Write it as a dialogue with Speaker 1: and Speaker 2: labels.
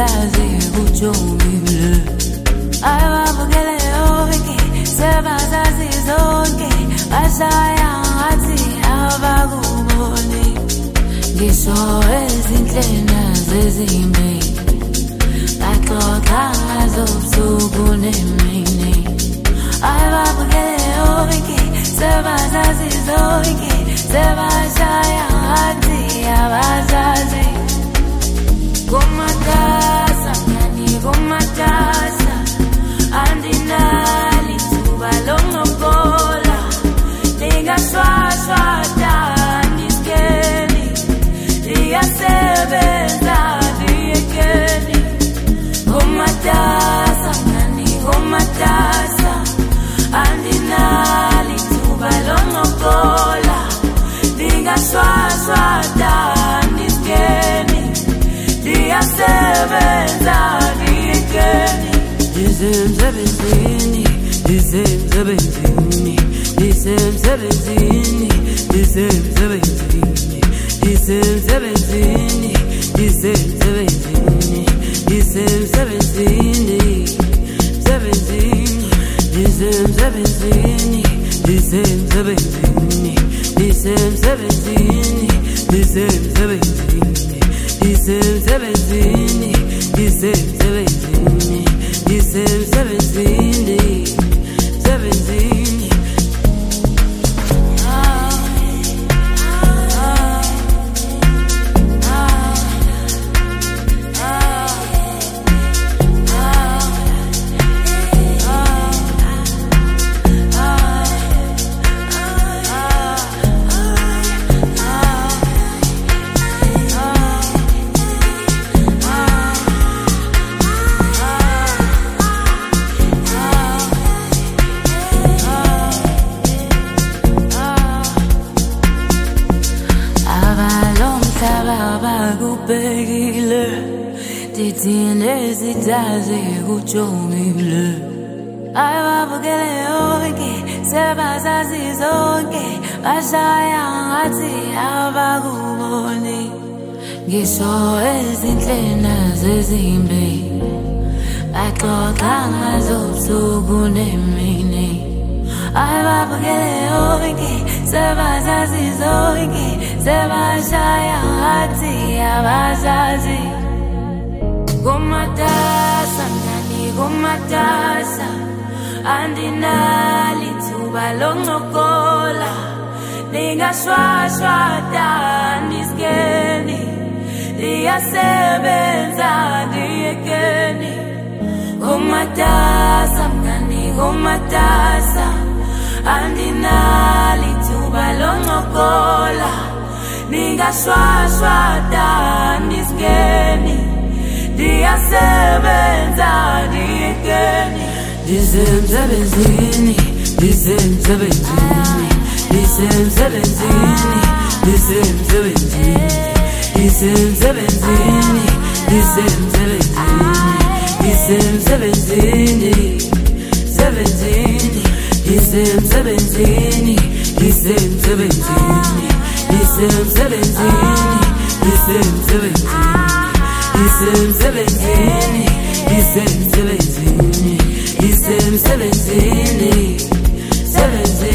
Speaker 1: ezidazi kujongile ayababukele yonke sebazazi zonke bashaya ngathi abakuboni ngisho ezinhlena zezimbi baxoxa ngazobusuku nemini ayababukele yonke sebazazi zonke sebashaya ngathi abazazi kumatasa ngani kumatasa andinali thuba longobola lingashwashwada ndiskeni liyasebenza liyekeni kumatasa ngani kumatasa andinali thuba longobola lingashwashwada ndiskeni liyasebenza liyekeni lisemsebenzini lisemsebenzini lisemsebenzini lisemsebenzini lisemsebenzini lisemsebenzini lisemsebenzini sebenzini lisemsebenzini lisemsebenzini lisemsebenzini lisemsebenzini lisemsebenzini lisemsebenzini lisemsebenzini sebenzini abakubhekile dithini ezidazi kujongile ayababukele yonke sebazazi zonke bashaya ngathi abakuboni ngisho ezinhlena zezimbi baxoxa ngazobusuku nemini ayababukele yonke sebazazi zonke sebashaya ngathi abazazi kumatasa ngani kumatasa andinali thuba longobola lingashwashwada ndiskeni liyasebenza liyekeni kumatasa ngani kumatasa andinali thuba longobola lingashwashwada ndiskeni liyasebenza liyekeni lisemsebenzini lisemsebenzini lisemsebenzini lisemsebenzini lisemsebenzini lisemsebenzini sebenzini lisemsebenzini lisemsebenzini lisemsebenzini lisemsebenzini lisemsebenzini lisemsebenzini lisemsebenzini